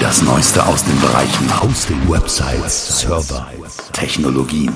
Das Neueste aus den Bereichen Hosting, Websites, Server, Technologien.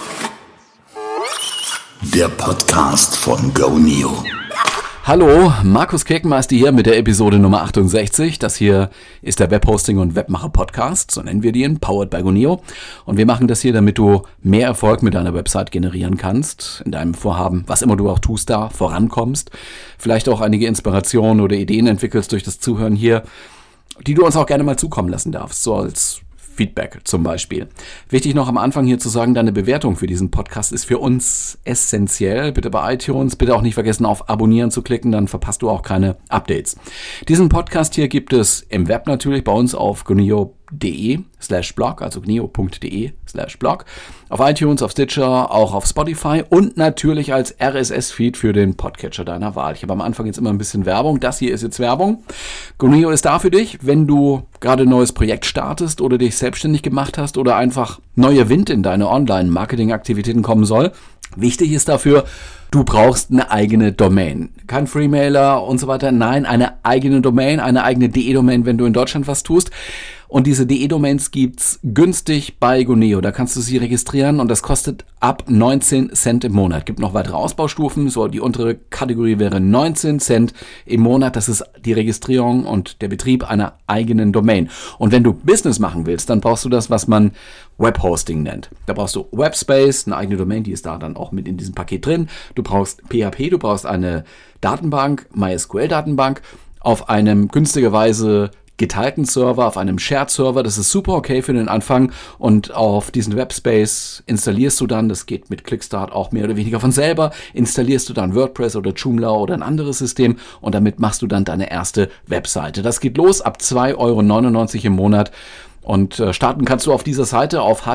Der Podcast von GoNeo. Hallo, Markus Kirkenmeister hier mit der Episode Nummer 68. Das hier ist der Webhosting- und Webmacher-Podcast, so nennen wir den, powered by GoNeo. Und wir machen das hier, damit du mehr Erfolg mit deiner Website generieren kannst, in deinem Vorhaben, was immer du auch tust, da vorankommst. Vielleicht auch einige Inspirationen oder Ideen entwickelst durch das Zuhören hier, die du uns auch gerne mal zukommen lassen darfst, so als Feedback zum Beispiel. Wichtig noch am Anfang hier zu sagen, deine Bewertung für diesen Podcast ist für uns essentiell. Bitte bei iTunes, bitte auch nicht vergessen auf Abonnieren zu klicken, dann verpasst du auch keine Updates. Diesen Podcast hier gibt es im Web natürlich bei uns auf goneo.de/blog, also goneo.de/blog, auf iTunes, auf Stitcher, auch auf Spotify und natürlich als RSS-Feed für den Podcatcher deiner Wahl. Ich habe am Anfang jetzt immer ein bisschen Werbung. Das hier ist jetzt Werbung. GoNeo ist da für dich, wenn du gerade ein neues Projekt startest oder dich selbstständig gemacht hast oder einfach neuer Wind in deine Online-Marketing-Aktivitäten kommen soll. Wichtig ist dafür, du brauchst eine eigene Domain. Kein Freemailer und so weiter. Nein, eine eigene Domain, eine eigene DE-Domain, wenn du in Deutschland was tust. Und diese DE-Domains gibt's günstig bei GoNeo. Da kannst du sie registrieren und das kostet ab 19 Cent im Monat. Gibt noch weitere Ausbaustufen. So, die untere Kategorie wäre 19 Cent im Monat. Das ist die Registrierung und der Betrieb einer eigenen Domain. Und wenn du Business machen willst, dann brauchst du das, was man Webhosting nennt. Da brauchst du Webspace, eine eigene Domain, die ist da dann auch mit in diesem Paket drin. Du brauchst PHP, du brauchst eine Datenbank, MySQL-Datenbank, auf einem günstigerweise geteilten Server, auf einem Shared-Server. Das ist super okay für den Anfang und auf diesen Webspace installierst du dann, das geht mit Clickstart auch mehr oder weniger von selber, installierst du dann WordPress oder Joomla oder ein anderes System und damit machst du dann deine erste Webseite. Das geht los ab 2,99 € im Monat und starten kannst du auf dieser Seite auf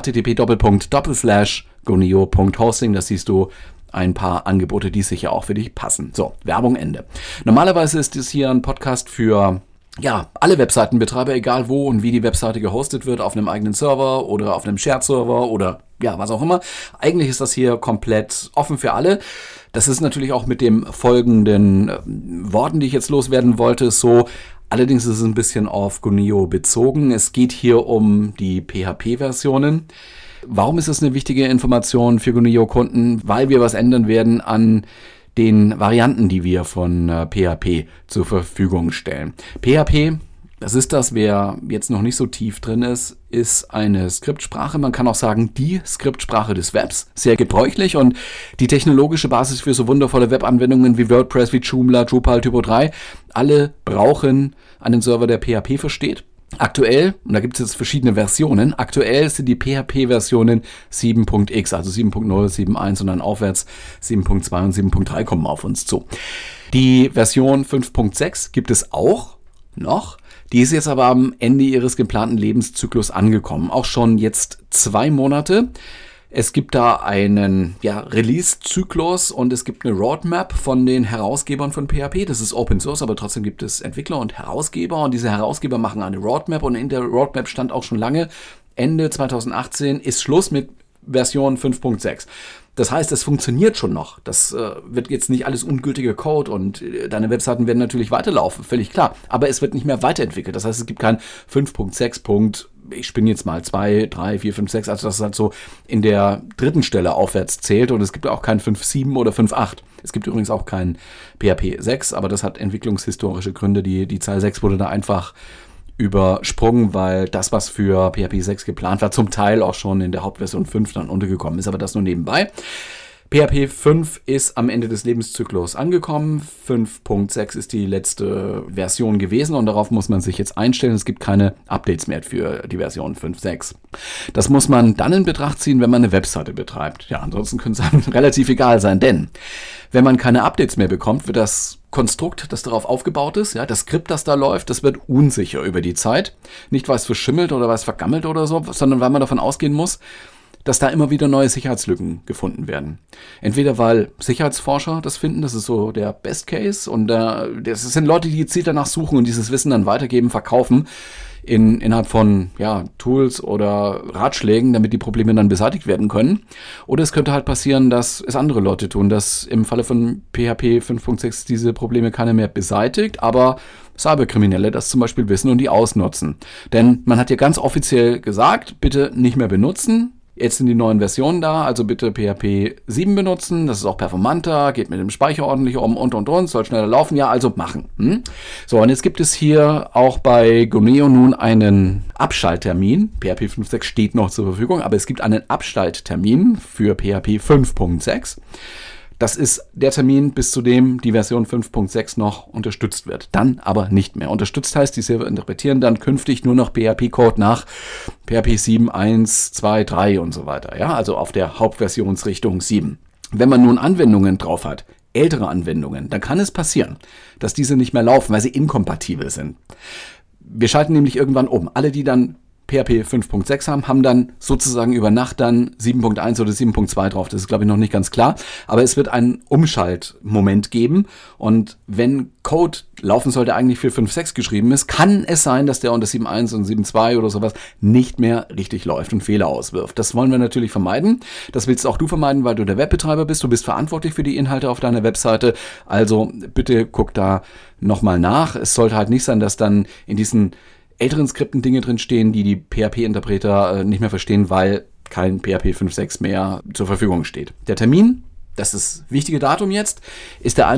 http://goneo.hosting. Das siehst du ein paar Angebote, die sicher auch für dich passen. So, Werbung Ende. Normalerweise ist es hier ein Podcast für alle Webseitenbetreiber, egal wo und wie die Webseite gehostet wird, auf einem eigenen Server oder auf einem Shared-Server oder was auch immer. Eigentlich ist das hier komplett offen für alle. Das ist natürlich auch mit dem folgenden Worten, die ich jetzt loswerden wollte, so. Allerdings ist es ein bisschen auf GoNeo bezogen. Es geht hier um die PHP-Versionen. Warum ist das eine wichtige Information für GoNeo-Kunden? Weil wir was ändern werden an den Varianten, die wir von PHP zur Verfügung stellen. PHP, das ist das, wer jetzt noch nicht so tief drin ist eine Skriptsprache. Man kann auch sagen, die Skriptsprache des Webs. Sehr gebräuchlich und die technologische Basis für so wundervolle Webanwendungen wie WordPress, wie Joomla, Drupal, Typo 3. Alle brauchen einen Server, der PHP versteht. Aktuell, und da gibt es jetzt verschiedene Versionen, aktuell sind die PHP-Versionen 7.x, also 7.0, 7.1 und dann aufwärts 7.2 und 7.3 kommen auf uns zu. Die Version 5.6 gibt es auch noch, die ist jetzt aber am Ende ihres geplanten Lebenszyklus angekommen, auch schon jetzt 2 Monate. Es gibt da einen Release-Zyklus und es gibt eine Roadmap von den Herausgebern von PHP. Das ist Open Source, aber trotzdem gibt es Entwickler und Herausgeber und diese Herausgeber machen eine Roadmap und in der Roadmap stand auch schon lange, Ende 2018 ist Schluss mit Version 5.6. Das heißt, es funktioniert schon noch. Das wird jetzt nicht alles ungültiger Code und deine Webseiten werden natürlich weiterlaufen, völlig klar. Aber es wird nicht mehr weiterentwickelt. Das heißt, es gibt kein 5.6. Ich spinne jetzt mal 2, 3, 4, 5, 6, also das halt so in der dritten Stelle aufwärts zählt und es gibt auch kein 5.7 oder 5.8. Es gibt übrigens auch kein PHP 6, aber das hat entwicklungshistorische Gründe. Die Zahl 6 wurde da einfach übersprungen, weil das, was für PHP 6 geplant war, zum Teil auch schon in der Hauptversion 5 dann untergekommen ist, aber das nur nebenbei. PHP 5 ist am Ende des Lebenszyklus angekommen. 5.6 ist die letzte Version gewesen und darauf muss man sich jetzt einstellen. Es gibt keine Updates mehr für die Version 5.6. Das muss man dann in Betracht ziehen, wenn man eine Webseite betreibt. Ja, ansonsten könnte es einem relativ egal sein, denn wenn man keine Updates mehr bekommt, wird das Konstrukt, das darauf aufgebaut ist, das Skript, das da läuft, das wird unsicher über die Zeit. Nicht, weil es verschimmelt oder weil es vergammelt oder so, sondern weil man davon ausgehen muss, dass da immer wieder neue Sicherheitslücken gefunden werden. Entweder weil Sicherheitsforscher das finden, das ist so der Best Case, und das sind Leute, die gezielt danach suchen und dieses Wissen dann weitergeben, verkaufen innerhalb von Tools oder Ratschlägen, damit die Probleme dann beseitigt werden können. Oder es könnte halt passieren, dass es andere Leute tun, dass im Falle von PHP 5.6 diese Probleme keiner mehr beseitigt, aber Cyberkriminelle das zum Beispiel wissen und die ausnutzen. Denn man hat ja ganz offiziell gesagt, bitte nicht mehr benutzen. Jetzt sind die neuen Versionen da, also bitte PHP 7 benutzen, das ist auch performanter, geht mit dem Speicher ordentlich um und, soll schneller laufen, ja, also machen. So, und jetzt gibt es hier auch bei Goneo nun einen Abschalttermin. PHP 5.6 steht noch zur Verfügung, aber es gibt einen Abschalttermin für PHP 5.6. Das ist der Termin, bis zu dem die Version 5.6 noch unterstützt wird. Dann aber nicht mehr. Unterstützt heißt, die Server interpretieren dann künftig nur noch PHP-Code nach PHP 7, 1, 2, 3 und so weiter. Ja, also auf der Hauptversionsrichtung 7. Wenn man nun Anwendungen drauf hat, ältere Anwendungen, dann kann es passieren, dass diese nicht mehr laufen, weil sie inkompatibel sind. Wir schalten nämlich irgendwann um. Alle, die dann PHP 5.6 haben dann sozusagen über Nacht dann 7.1 oder 7.2 drauf. Das ist, glaube ich, noch nicht ganz klar. Aber es wird einen Umschaltmoment geben. Und wenn Code laufen sollte, eigentlich für 5.6 geschrieben ist, kann es sein, dass der unter 7.1 und 7.2 oder sowas nicht mehr richtig läuft und Fehler auswirft. Das wollen wir natürlich vermeiden. Das willst auch du vermeiden, weil du der Webbetreiber bist. Du bist verantwortlich für die Inhalte auf deiner Webseite. Also bitte guck da nochmal nach. Es sollte halt nicht sein, dass dann in diesen älteren Skripten Dinge drin stehen, die PHP-Interpreter nicht mehr verstehen, weil kein PHP 5.6 mehr zur Verfügung steht. Der Termin, das ist das wichtige Datum jetzt, ist der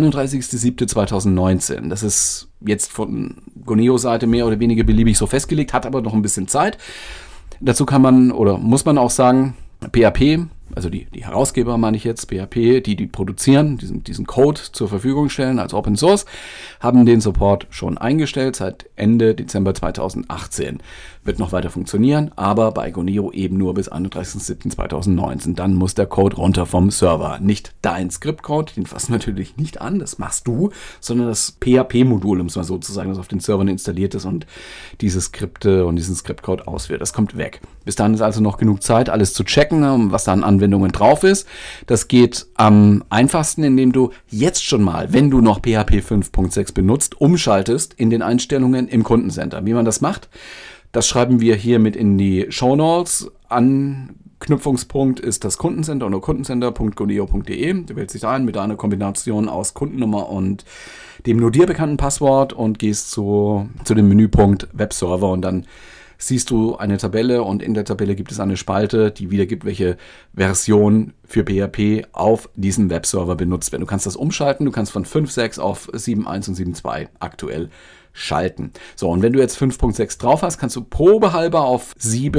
31.07.2019. Das ist jetzt von Goneo-Seite mehr oder weniger beliebig so festgelegt, hat aber noch ein bisschen Zeit. Dazu kann man oder muss man auch sagen, PHP, also die Herausgeber meine ich jetzt, PHP, die produzieren, diesen Code zur Verfügung stellen als Open Source, haben den Support schon eingestellt seit Ende Dezember 2018. Wird noch weiter funktionieren, aber bei Goneo eben nur bis 31.07.2019. Dann muss der Code runter vom Server. Nicht dein Skriptcode, den fassen wir natürlich nicht an, das machst du, sondern das PHP-Modul, um es mal so zu sagen, das auf den Servern installiert ist und diese Skripte und diesen Skriptcode ausführt. Das kommt weg. Bis dahin ist also noch genug Zeit, alles zu checken, was da an Anwendungen drauf ist. Das geht am einfachsten, indem du jetzt schon mal, wenn du noch PHP 5.6 benutzt, umschaltest in den Einstellungen im Kundencenter. Wie man das macht, das schreiben wir hier mit in die Shownotes. Anknüpfungspunkt ist das Kundencenter unter kundencenter.goneo.de. Du wählst dich ein mit einer Kombination aus Kundennummer und dem nur dir bekannten Passwort und gehst zu dem Menüpunkt Webserver und dann siehst du eine Tabelle und in der Tabelle gibt es eine Spalte, die wiedergibt, welche Version für PHP auf diesem Webserver benutzt wird. Du kannst das umschalten, du kannst von 5.6 auf 7.1 und 7.2 aktuell schalten. So, und wenn du jetzt 5.6 drauf hast, kannst du probehalber auf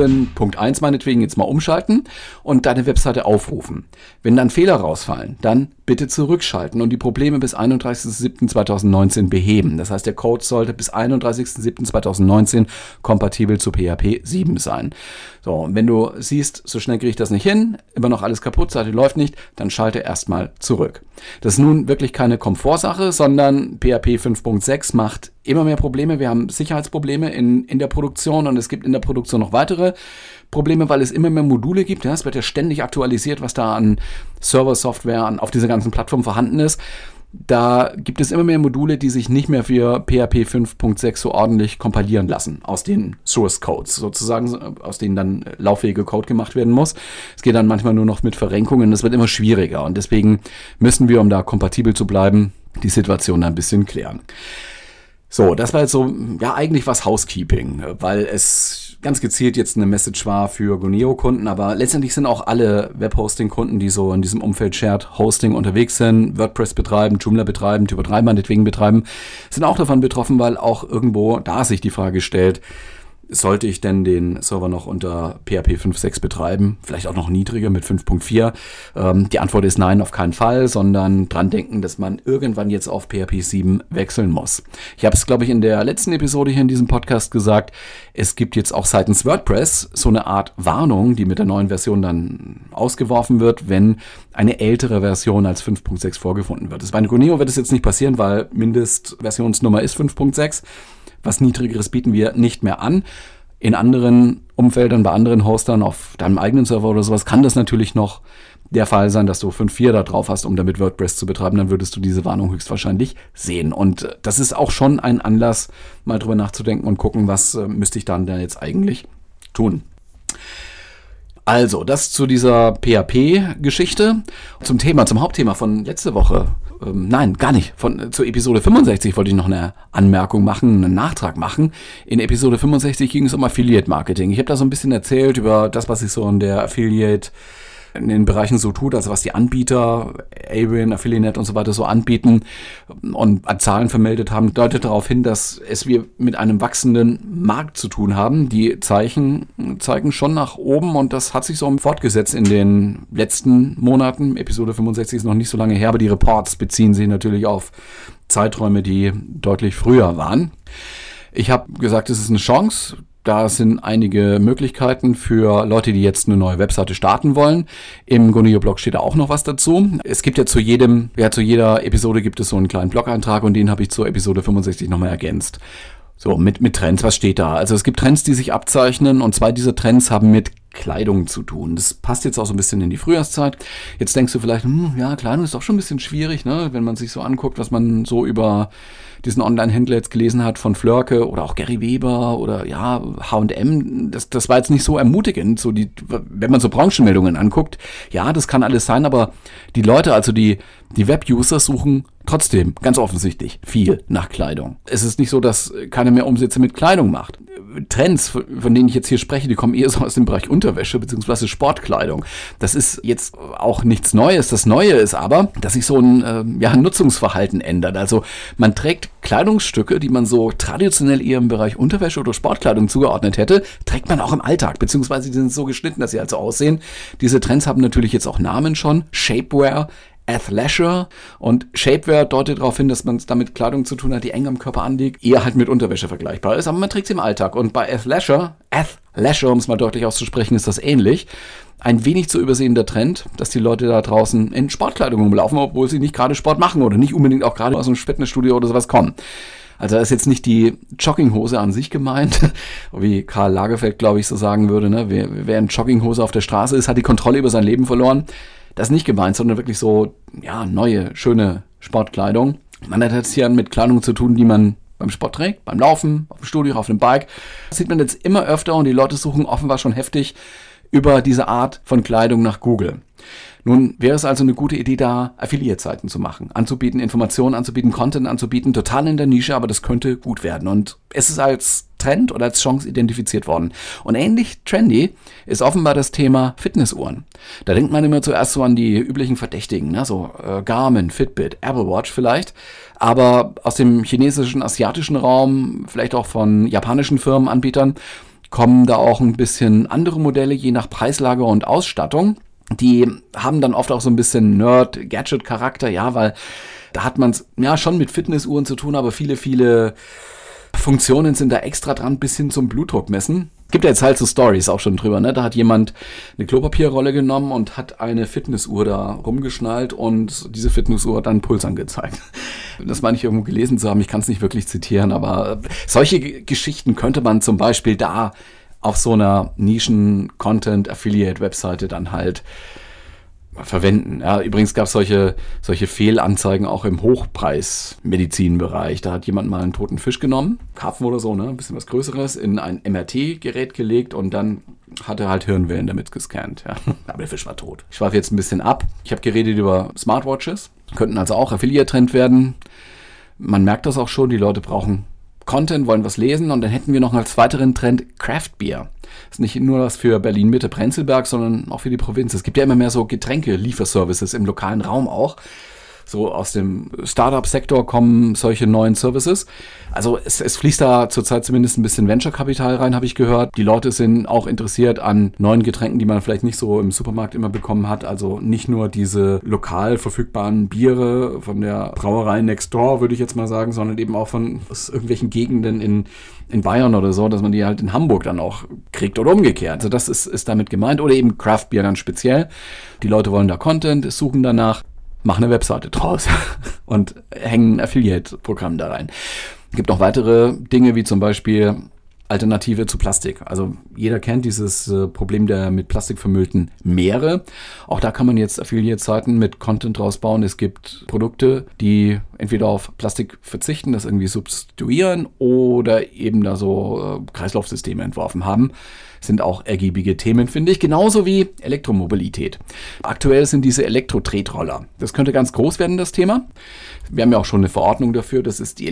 7.1 meinetwegen jetzt mal umschalten und deine Webseite aufrufen. Wenn dann Fehler rausfallen, dann bitte zurückschalten und die Probleme bis 31.07.2019 beheben. Das heißt, der Code sollte bis 31.07.2019 kompatibel zu PHP 7 sein. So, und wenn du siehst, so schnell kriege ich das nicht hin, immer noch alles kaputt, Seite läuft nicht, dann schalte erstmal zurück. Das ist nun wirklich keine Komfortsache, sondern PHP 5.6 macht immer mehr Probleme. Wir haben Sicherheitsprobleme in der Produktion und es gibt in der Produktion noch weitere Probleme, weil es immer mehr Module gibt. Ja, es wird ja ständig aktualisiert, was da an Server-Software auf dieser ganzen Plattform vorhanden ist. Da gibt es immer mehr Module, die sich nicht mehr für PHP 5.6 so ordentlich kompilieren lassen aus den Source Codes, sozusagen, aus denen dann lauffähige Code gemacht werden muss. Es geht dann manchmal nur noch mit Verrenkungen, das wird immer schwieriger und deswegen müssen wir, um da kompatibel zu bleiben, die Situation ein bisschen klären. So, das war jetzt so, ja, eigentlich was Housekeeping, weil es ganz gezielt jetzt eine Message war für Goneo-Kunden, aber letztendlich sind auch alle Webhosting-Kunden, die so in diesem Umfeld Shared Hosting unterwegs sind, WordPress betreiben, Joomla betreiben, Typo 3 meinetwegen betreiben, sind auch davon betroffen, weil auch irgendwo da sich die Frage stellt, sollte ich denn den Server noch unter PHP 5.6 betreiben? Vielleicht auch noch niedriger mit 5.4? Die Antwort ist nein, auf keinen Fall, sondern dran denken, dass man irgendwann jetzt auf PHP 7 wechseln muss. Ich habe es, glaube ich, in der letzten Episode hier in diesem Podcast gesagt, es gibt jetzt auch seitens WordPress so eine Art Warnung, die mit der neuen Version dann ausgeworfen wird, wenn eine ältere Version als 5.6 vorgefunden wird. Bei Goneo wird es jetzt nicht passieren, weil Mindestversionsnummer ist 5.6. Was Niedrigeres bieten wir nicht mehr an. In anderen Umfeldern, bei anderen Hostern, auf deinem eigenen Server oder sowas, kann das natürlich noch der Fall sein, dass du 5.4 da drauf hast, um damit WordPress zu betreiben. Dann würdest du diese Warnung höchstwahrscheinlich sehen. Und das ist auch schon ein Anlass, mal drüber nachzudenken und gucken, was müsste ich dann da jetzt eigentlich tun. Also, das zu dieser PHP-Geschichte. Zum Hauptthema von letzte Woche. Nein, gar nicht. Zur Episode 65 wollte ich noch eine Anmerkung machen, einen Nachtrag machen. In Episode 65 ging es um Affiliate-Marketing. Ich habe da so ein bisschen erzählt über das, was ich so in der in den Bereichen so tut, also was die Anbieter, Awin, Affiliate und so weiter so anbieten und an Zahlen vermeldet haben, deutet darauf hin, dass wir mit einem wachsenden Markt zu tun haben. Die zeigen schon nach oben und das hat sich so fortgesetzt in den letzten Monaten. Episode 65 ist noch nicht so lange her, aber die Reports beziehen sich natürlich auf Zeiträume, die deutlich früher waren. Ich habe gesagt, es ist eine Chance. Da sind einige Möglichkeiten für Leute, die jetzt eine neue Webseite starten wollen. Im GoNeo-Blog steht da auch noch was dazu. Es gibt ja zu jeder Episode gibt es so einen kleinen Blog-Eintrag und den habe ich zur Episode 65 nochmal ergänzt. So, mit Trends, was steht da? Also es gibt Trends, die sich abzeichnen und zwei dieser Trends haben mit Kleidung zu tun. Das passt jetzt auch so ein bisschen in die Frühjahrszeit. Jetzt denkst du vielleicht, Kleidung ist doch schon ein bisschen schwierig, ne? Wenn man sich so anguckt, was man so über diesen Online-Händler jetzt gelesen hat von Flörke oder auch Gary Weber oder H&M, das war jetzt nicht so ermutigend, wenn man so Branchenmeldungen anguckt. Ja, das kann alles sein, aber die Leute, also die Web-User suchen trotzdem ganz offensichtlich viel nach Kleidung. Es ist nicht so, dass keiner mehr Umsätze mit Kleidung macht. Trends, von denen ich jetzt hier spreche, die kommen eher so aus dem Bereich Unterwäsche bzw. Sportkleidung. Das ist jetzt auch nichts Neues. Das Neue ist aber, dass sich so ein Nutzungsverhalten ändert. Also man trägt Kleidungsstücke, die man so traditionell eher im Bereich Unterwäsche oder Sportkleidung zugeordnet hätte, trägt man auch im Alltag, beziehungsweise die sind so geschnitten, dass sie halt so aussehen. Diese Trends haben natürlich jetzt auch Namen schon. Shapewear, Athleisure und Shapewear deutet darauf hin, dass man es damit Kleidung zu tun hat, die eng am Körper anliegt, eher halt mit Unterwäsche vergleichbar ist, aber man trägt sie im Alltag. Und bei Athleisure, um es mal deutlich auszusprechen, ist das ähnlich. Ein wenig zu übersehender Trend, dass die Leute da draußen in Sportkleidung rumlaufen, obwohl sie nicht gerade Sport machen oder nicht unbedingt auch gerade aus einem Fitnessstudio oder sowas kommen. Also da ist jetzt nicht die Jogginghose an sich gemeint, wie Karl Lagerfeld, glaube ich, so sagen würde, ne? Wer in Jogginghose auf der Straße ist, hat die Kontrolle über sein Leben verloren. Das ist nicht gemeint, sondern wirklich so, neue, schöne Sportkleidung. Man hat jetzt hier mit Kleidung zu tun, die man beim Sport trägt, beim Laufen, auf dem Studio, auf dem Bike. Das sieht man jetzt immer öfter und die Leute suchen offenbar schon heftig über diese Art von Kleidung nach Google. Nun wäre es also eine gute Idee, da Affiliate-Seiten zu machen, anzubieten, Informationen anzubieten, Content anzubieten, total in der Nische, aber das könnte gut werden. Und es ist als Trend oder als Chance identifiziert worden. Und ähnlich trendy ist offenbar das Thema Fitnessuhren. Da denkt man immer zuerst so an die üblichen Verdächtigen, ne? So Garmin, Fitbit, Apple Watch vielleicht. Aber aus dem chinesischen, asiatischen Raum, vielleicht auch von japanischen Firmenanbietern, kommen da auch ein bisschen andere Modelle, je nach Preislage und Ausstattung. Die haben dann oft auch so ein bisschen Nerd-Gadget-Charakter, weil da hat man es schon mit Fitnessuhren zu tun, aber viele Funktionen sind da extra dran, bis hin zum Blutdruckmessen. Gibt ja jetzt halt so Stories auch schon drüber, ne? Da hat jemand eine Klopapierrolle genommen und hat eine Fitnessuhr da rumgeschnallt und diese Fitnessuhr hat dann Puls angezeigt. Das meine ich irgendwo gelesen zu haben, ich kann es nicht wirklich zitieren, aber solche Geschichten könnte man zum Beispiel da auf so einer Nischen-Content-Affiliate-Webseite dann halt verwenden. Ja, übrigens gab es solche Fehlanzeigen auch im Hochpreis-Medizinbereich. Da hat jemand mal einen toten Fisch genommen, Karpfen oder so, ne, ein bisschen was Größeres, in ein MRT-Gerät gelegt und dann hat er halt Hirnwellen damit gescannt. Ja. Aber der Fisch war tot. Ich schweife jetzt ein bisschen ab. Ich habe geredet über Smartwatches. Könnten also auch Affiliate-Trend werden. Man merkt das auch schon, die Leute brauchen Content, wollen was lesen und dann hätten wir noch als weiteren Trend Craft Beer. Das ist nicht nur was für Berlin-Mitte, Prenzlberg, sondern auch für die Provinz. Es gibt ja immer mehr so Getränke-Lieferservices im lokalen Raum auch. So aus dem Startup-Sektor kommen solche neuen Services. Also es fließt da zurzeit zumindest ein bisschen Venture-Kapital rein, habe ich gehört. Die Leute sind auch interessiert an neuen Getränken, die man vielleicht nicht so im Supermarkt immer bekommen hat. Also nicht nur diese lokal verfügbaren Biere von der Brauerei Next Door, würde ich jetzt mal sagen, sondern eben auch aus irgendwelchen Gegenden in Bayern oder so, dass man die halt in Hamburg dann auch kriegt oder umgekehrt. Also das ist damit gemeint. Oder eben Craft Beer ganz speziell. Die Leute wollen da Content, suchen danach, machen eine Webseite draus und hängen ein Affiliate-Programm da rein. Es gibt noch weitere Dinge, wie zum Beispiel Alternative zu Plastik. Also jeder kennt dieses Problem der mit Plastik vermüllten Meere. Auch da kann man jetzt Affiliate-Seiten mit Content rausbauen. Es gibt Produkte, die entweder auf Plastik verzichten, das irgendwie substituieren oder eben da so Kreislaufsysteme entworfen haben. Sind auch ergiebige Themen, finde ich, genauso wie Elektromobilität. Aktuell sind diese Elektro-Tretroller. Das könnte ganz groß werden, das Thema. Wir haben ja auch schon eine Verordnung dafür, das ist die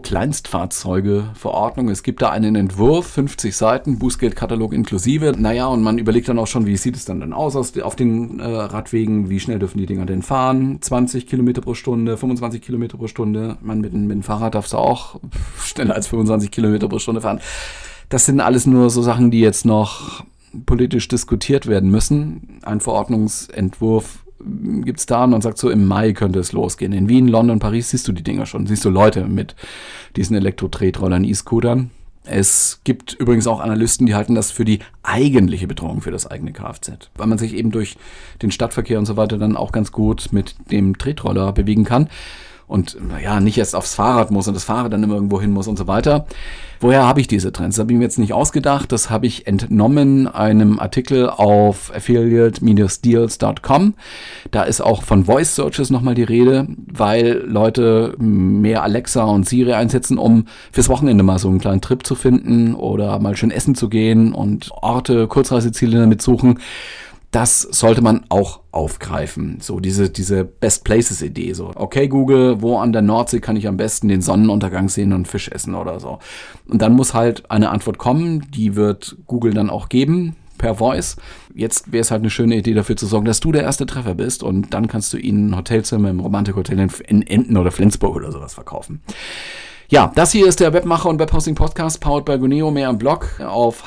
Elektro-Kleinstfahrzeuge-Verordnung. Es gibt da einen Entwurf, 50 Seiten, Bußgeldkatalog inklusive. Naja, und man überlegt dann auch schon, wie sieht es dann aus auf den Radwegen, wie schnell dürfen die Dinger denn fahren? 20 Kilometer pro Stunde, 25 Kilometer pro Stunde. Mit dem Fahrrad darfst du auch schneller als 25 Kilometer pro Stunde fahren. Das sind alles nur so Sachen, die jetzt noch politisch diskutiert werden müssen. Ein Verordnungsentwurf gibt es da und man sagt so, im Mai könnte es losgehen. In Wien, London, Paris siehst du die Dinger schon. Siehst du Leute mit diesen Elektro-Tretrollern, E-Scootern. Es gibt übrigens auch Analysten, die halten das für die eigentliche Bedrohung für das eigene Kfz. Weil man sich eben durch den Stadtverkehr und so weiter dann auch ganz gut mit dem Tretroller bewegen kann. Und ja, nicht erst aufs Fahrrad muss und das Fahrrad dann immer irgendwo hin muss und so weiter. Woher habe ich diese Trends? Das habe ich mir jetzt nicht ausgedacht. Das habe ich entnommen einem Artikel auf affiliate-deals.com. Da ist auch von Voice Searches nochmal die Rede, weil Leute mehr Alexa und Siri einsetzen, um fürs Wochenende mal so einen kleinen Trip zu finden oder mal schön essen zu gehen und Orte, Kurzreiseziele damit suchen. Das sollte man auch aufgreifen. So diese Best Places Idee. So, okay Google, wo an der Nordsee kann ich am besten den Sonnenuntergang sehen und Fisch essen oder so. Und dann muss halt eine Antwort kommen, die wird Google dann auch geben per Voice. Jetzt wäre es halt eine schöne Idee dafür zu sorgen, dass du der erste Treffer bist und dann kannst du ihnen ein Hotelzimmer im Romantik-Hotel in Enten oder Flensburg oder sowas verkaufen. Ja, das hier ist der Webmacher und Webhosting-Podcast, powered by Goneo, mehr am Blog auf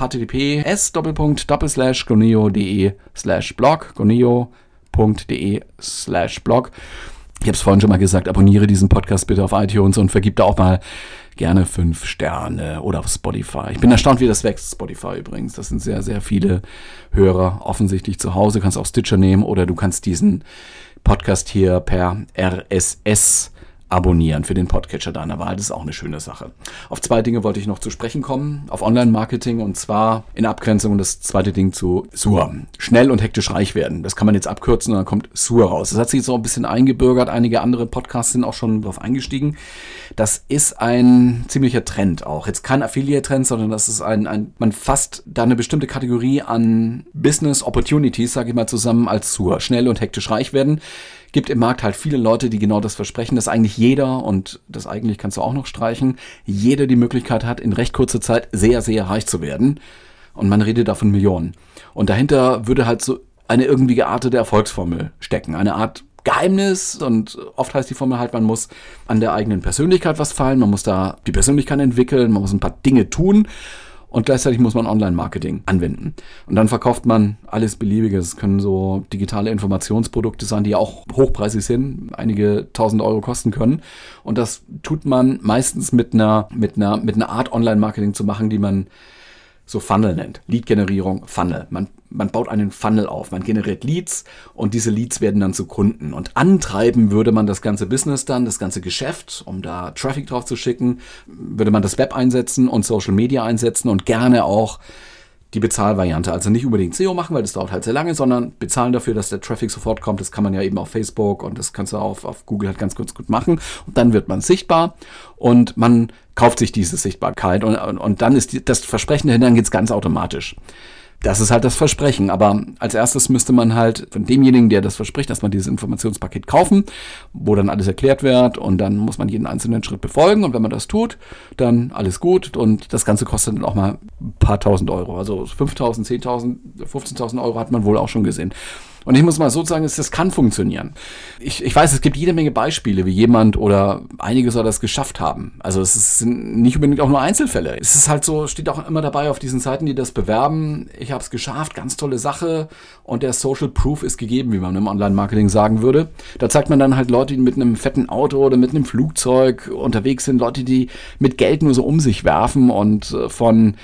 https://goneo.de/blog, goneo.de/blog. Ich habe es vorhin schon mal gesagt, abonniere diesen Podcast bitte auf iTunes und vergib da auch mal gerne 5 Sterne oder auf Spotify. Ich bin erstaunt, wie das wächst, Spotify übrigens. Das sind sehr, sehr viele Hörer offensichtlich zu Hause. Du kannst auch Stitcher nehmen oder du kannst diesen Podcast hier per RSS abonnieren für den Podcatcher deiner Wahl. Das ist auch eine schöne Sache. Auf 2 Dinge wollte ich noch zu sprechen kommen. Auf Online-Marketing und zwar in Abgrenzung das zweite Ding zu SUR. Schnell und hektisch reich werden. Das kann man jetzt abkürzen und dann kommt SUR raus. Das hat sich jetzt auch ein bisschen eingebürgert. Einige andere Podcasts sind auch schon drauf eingestiegen. Das ist ein ziemlicher Trend auch. Jetzt kein Affiliate-Trend, sondern das ist man fasst da eine bestimmte Kategorie an Business Opportunities, sage ich mal, zusammen als SUR. Schnell und hektisch reich werden. Gibt im Markt halt viele Leute, die genau das versprechen, dass eigentlich jeder, und das eigentlich kannst du auch noch streichen, jeder die Möglichkeit hat, in recht kurzer Zeit sehr, sehr reich zu werden. Und man redet da von Millionen. Und dahinter würde halt so eine irgendwie geartete Erfolgsformel stecken. Eine Art Geheimnis, und oft heißt die Formel halt, man muss an der eigenen Persönlichkeit was feilen, man muss da die Persönlichkeit entwickeln, man muss ein paar Dinge tun. Und gleichzeitig muss man Online-Marketing anwenden. Und dann verkauft man alles Beliebige. Es können so digitale Informationsprodukte sein, die auch hochpreisig sind, einige 1.000 Euro kosten können. Und das tut man meistens mit einer Art Online-Marketing zu machen, die man so Funnel nennt. Lead-Generierung, Funnel. Man baut einen Funnel auf, man generiert Leads und diese Leads werden dann zu Kunden. Und antreiben würde man das ganze Business dann, das ganze Geschäft, um da Traffic drauf zu schicken, würde man das Web einsetzen und Social Media einsetzen und gerne auch die Bezahlvariante. Also nicht unbedingt SEO machen, weil das dauert halt sehr lange, sondern bezahlen dafür, dass der Traffic sofort kommt. Das kann man ja eben auf Facebook und das kannst du auf Google halt ganz gut machen. Und dann wird man sichtbar und man kauft sich diese Sichtbarkeit und dann ist das Versprechen dahinter, dann geht es ganz automatisch. Das ist halt das Versprechen, aber als erstes müsste man halt von demjenigen, der das verspricht, dass man dieses Informationspaket kaufen, wo dann alles erklärt wird und dann muss man jeden einzelnen Schritt befolgen und wenn man das tut, dann alles gut und das Ganze kostet dann auch mal ein paar tausend Euro, also 5.000, 10.000, 15.000 Euro hat man wohl auch schon gesehen. Und ich muss mal so sagen, das kann funktionieren. Ich weiß, es gibt jede Menge Beispiele, wie jemand oder einige soll das geschafft haben. Also es sind nicht unbedingt auch nur Einzelfälle. Es ist halt so, steht auch immer dabei auf diesen Seiten, die das bewerben. Ich habe es geschafft, ganz tolle Sache und der Social Proof ist gegeben, wie man im Online-Marketing sagen würde. Da zeigt man dann halt Leute, die mit einem fetten Auto oder mit einem Flugzeug unterwegs sind, Leute, die mit Geld nur so um sich werfen und von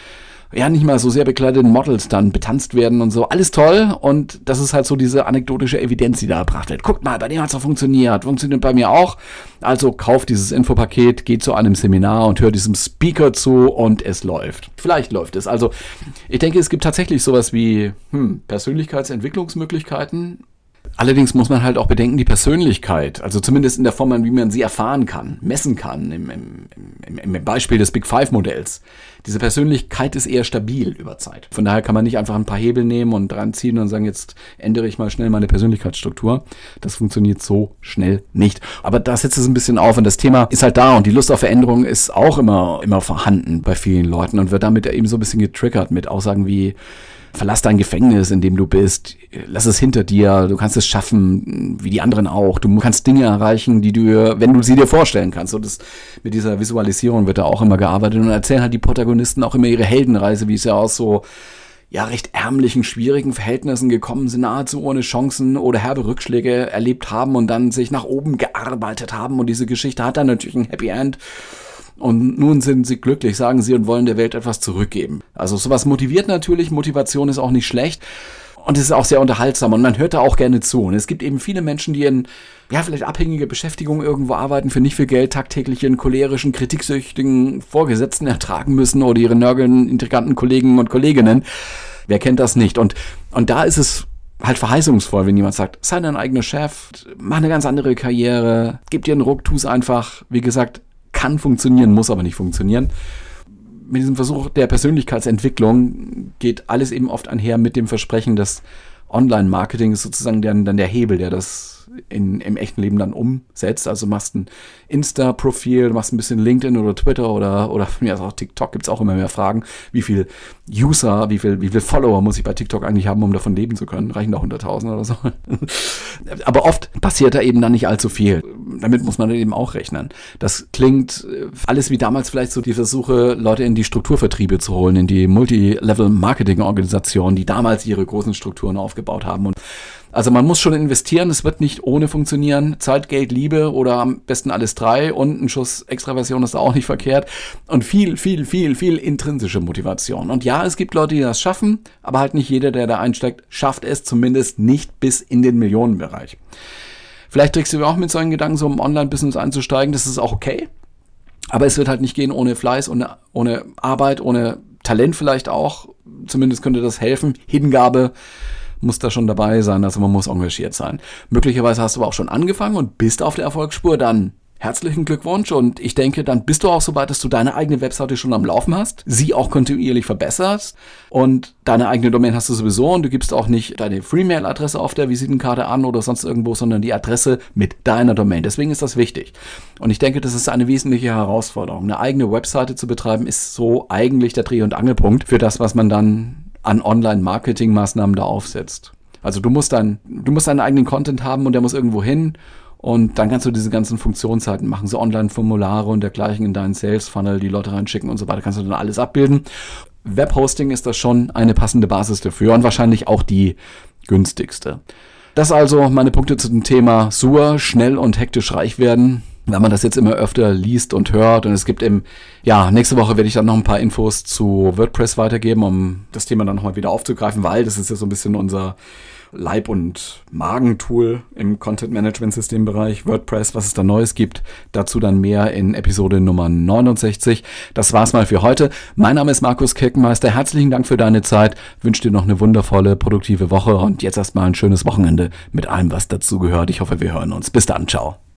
ja, nicht mal so sehr bekleideten Models dann betanzt werden und so. Alles toll, und das ist halt so diese anekdotische Evidenz, die da erbracht wird. Guckt mal, bei dem hat es doch funktioniert bei mir auch. Also kauft dieses Infopaket, geht zu einem Seminar und hört diesem Speaker zu und es läuft. Vielleicht läuft es. Also ich denke, es gibt tatsächlich sowas wie Persönlichkeitsentwicklungsmöglichkeiten. Allerdings muss man halt auch bedenken, die Persönlichkeit, also zumindest in der Form, wie man sie erfahren kann, messen kann, im Beispiel des Big Five Modells. Diese Persönlichkeit ist eher stabil über Zeit. Von daher kann man nicht einfach ein paar Hebel nehmen und dran ziehen und sagen, jetzt ändere ich mal schnell meine Persönlichkeitsstruktur. Das funktioniert so schnell nicht. Aber da setzt es ein bisschen auf, und das Thema ist halt da, und die Lust auf Veränderung ist auch immer vorhanden bei vielen Leuten und wird damit eben so ein bisschen getriggert mit Aussagen wie: Verlass dein Gefängnis, in dem du bist. Lass es hinter dir. Du kannst es schaffen, wie die anderen auch. Du kannst Dinge erreichen, die du, wenn du sie dir vorstellen kannst. Und mit dieser Visualisierung wird da auch immer gearbeitet. Und erzählen halt die Protagonisten auch immer ihre Heldenreise, wie es ja aus so recht ärmlichen, schwierigen Verhältnissen gekommen sind, nahezu ohne Chancen oder herbe Rückschläge erlebt haben und dann sich nach oben gearbeitet haben. Und diese Geschichte hat dann natürlich ein Happy End. Und nun sind sie glücklich, sagen sie, und wollen der Welt etwas zurückgeben. Also sowas motiviert natürlich, Motivation ist auch nicht schlecht und es ist auch sehr unterhaltsam und man hört da auch gerne zu. Und es gibt eben viele Menschen, die in vielleicht abhängige Beschäftigung irgendwo arbeiten, für nicht viel Geld tagtäglich ihren cholerischen, kritiksüchtigen Vorgesetzten ertragen müssen oder ihre nörgelnden, intriganten Kollegen und Kolleginnen. Wer kennt das nicht? Und da ist es halt verheißungsvoll, wenn jemand sagt, sei dein eigener Chef, mach eine ganz andere Karriere, gib dir einen Ruck, tu es einfach. Wie gesagt, kann funktionieren, muss aber nicht funktionieren. Mit diesem Versuch der Persönlichkeitsentwicklung geht alles eben oft einher mit dem Versprechen, dass Online-Marketing ist sozusagen dann der Hebel, der das im echten Leben dann umsetzt. Also machst ein Insta-Profil, machst ein bisschen LinkedIn oder Twitter oder auch TikTok, gibt es auch immer mehr Fragen. Wie viel User, wie viel Follower muss ich bei TikTok eigentlich haben, um davon leben zu können? Reichen da 100.000 oder so? Aber oft passiert da eben dann nicht allzu viel. Damit muss man dann eben auch rechnen. Das klingt alles wie damals vielleicht so die Versuche, Leute in die Strukturvertriebe zu holen, in die Multi-Level-Marketing-Organisationen, die damals ihre großen Strukturen aufgebaut haben. Und also man muss schon investieren, es wird nicht ohne funktionieren. Zeit, Geld, Liebe oder am besten alles drei, und ein Schuss Extraversion ist da auch nicht verkehrt. Und viel intrinsische Motivation. Und ja, es gibt Leute, die das schaffen, aber halt nicht jeder, der da einsteigt, schafft es zumindest nicht bis in den Millionenbereich. Vielleicht trägst du auch mit solchen Gedanken, so im Online-Business einzusteigen, das ist auch okay. Aber es wird halt nicht gehen ohne Fleiß, ohne Arbeit, ohne Talent vielleicht auch. Zumindest könnte das helfen. Hingabe muss da schon dabei sein, also man muss engagiert sein. Möglicherweise hast du aber auch schon angefangen und bist auf der Erfolgsspur, dann herzlichen Glückwunsch, und ich denke, dann bist du auch so weit, dass du deine eigene Webseite schon am Laufen hast, sie auch kontinuierlich verbesserst, und deine eigene Domain hast du sowieso, und du gibst auch nicht deine Free-Mail-Adresse auf der Visitenkarte an oder sonst irgendwo, sondern die Adresse mit deiner Domain. Deswegen ist das wichtig. Und ich denke, das ist eine wesentliche Herausforderung. Eine eigene Webseite zu betreiben, ist so eigentlich der Dreh- und Angelpunkt für das, was man dann an Online-Marketing-Maßnahmen da aufsetzt. Also du musst deinen eigenen Content haben, und der muss irgendwo hin, und dann kannst du diese ganzen Funktionsseiten machen, so Online-Formulare und dergleichen in deinen Sales-Funnel, die Leute reinschicken und so weiter, kannst du dann alles abbilden. Webhosting ist das schon eine passende Basis dafür und wahrscheinlich auch die günstigste. Das also meine Punkte zu dem Thema SUR, schnell und hektisch reich werden. Wenn man das jetzt immer öfter liest und hört, und es gibt nächste Woche werde ich dann noch ein paar Infos zu WordPress weitergeben, um das Thema dann nochmal wieder aufzugreifen, weil das ist ja so ein bisschen unser Leib- und Magen-Tool im Content-Management-System-Bereich WordPress, was es da Neues gibt. Dazu dann mehr in Episode Nummer 69. Das war's mal für heute. Mein Name ist Markus Kirkenmeister. Herzlichen Dank für deine Zeit. Wünsche dir noch eine wundervolle, produktive Woche und jetzt erstmal ein schönes Wochenende mit allem, was dazu gehört. Ich hoffe, wir hören uns. Bis dann. Ciao.